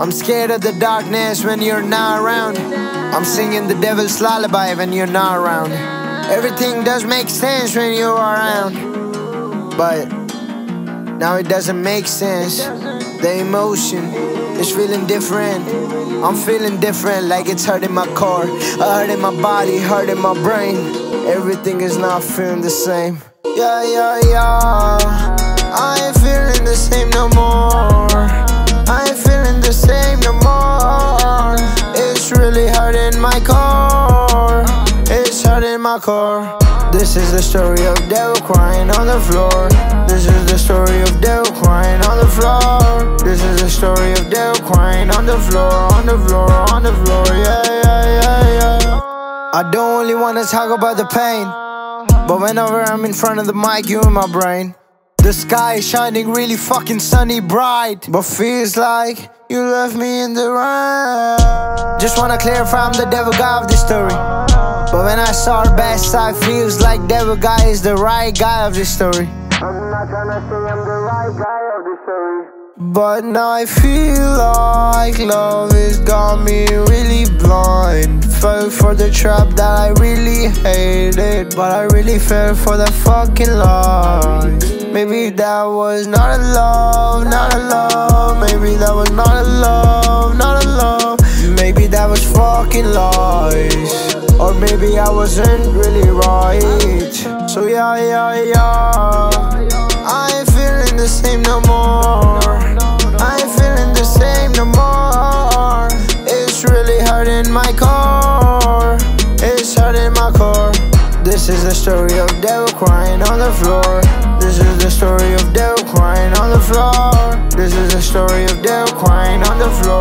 I'm scared of the darkness when you're not around. I'm singing the devil's lullaby when you're not around. Everything does make sense when you're around, but now it doesn't make sense. The emotion is feeling different. I'm feeling different, like it's hurting my core, hurting my body, hurting my brain. Everything is not feeling the same. Yeah, yeah, yeah. I ain't feeling the same no more. I ain't feeling the same no more. It's really hurting my core. It's hurting my core. This is the story of devil crying on the floor. This is the story of devil crying on the floor. This is the story of devil crying on the floor, on the floor, on the floor. Yeah, yeah, yeah, yeah. I don't really wanna talk about the pain, but whenever I'm in front of the mic, you in my brain. The sky is shining really fucking sunny bright, but feels like you left me in the rain. Just wanna clarify, I'm the devil guy of this story, but when I saw the bad side, feels like devil guy is the right guy of this story. I'm not tryna say I'm the right guy of this story, but now I feel like love has got me really blind. Fell for the trap that I really hated, but I really fell for the fucking lies. Maybe that was not a love, not a love. Maybe that was not a love, not a love. Maybe that was fucking lies, or maybe I wasn't really right. So yeah, yeah, yeah. I ain't feeling the same no more. I ain't feeling the same no more. It's really hurting my core. It's hurting my core. This is the story of devil crying on the floor. This is the story of devil crying on the floor. This is the story of devil crying on the floor.